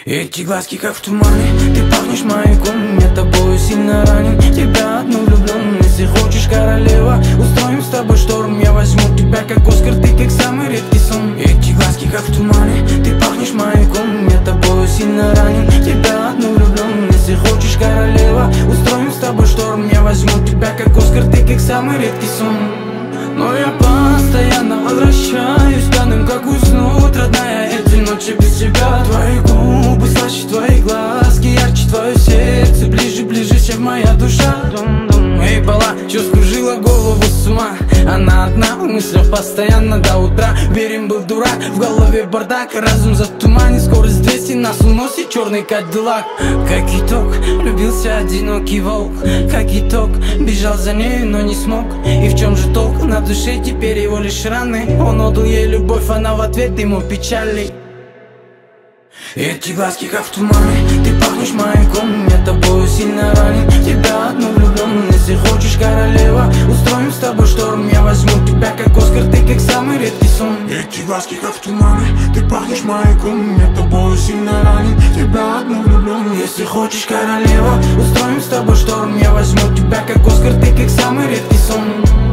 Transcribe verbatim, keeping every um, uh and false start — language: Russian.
Эти глазки как в тумане, ты пахнешь маяком, я тобою сильно ранен, тебя одну влюблен. Если хочешь, королева, устроим с тобой шторм. Я возьму тебя как Оскар, ты как самый редкий сон. Эти глазки как в тумане, ты пахнешь маяком, я тобою сильно ранен, тебя одну влюблен. Если хочешь, королева, устроим с тобой шторм. Я возьму тебя как Оскар, ты как самый редкий сон. Но я постоянно возвращаюсь к данным, как уснуть, родная. Эти ночи без тебя, твои губы слаще, твои глазки ярче, твое сердце ближе, ближе, чем моя душа. Эй, бала, чё скружила голову с ума? Она одна в мыслях постоянно до утра. Верим, был дурак, в голове бардак, разум затуманен. Скорость двести, нас уносит черный кадиллак. Как итог, влюбился одинокий волк. Как итог, бежал за ней, но не смог. И в чем же толк? На душе теперь его лишь раны. Он отдал ей любовь, она в ответ ему печали. Эти глазки как в тумане, ты пахнешь маяком, я тобою сильно ранен, тебя одну влюблен. Если хочешь, королева, устроим с тобой шторм. Я возьму тебя как Оскар, ты как самый редкий сон. Эти глазки как в тумане, ты пахнешь маяком, я тобою сильно ранен, тебя одну влюблен. Если хочешь, королева, устроим с тобой шторм. Я возьму тебя как Оскар, ты как самый редкий сон.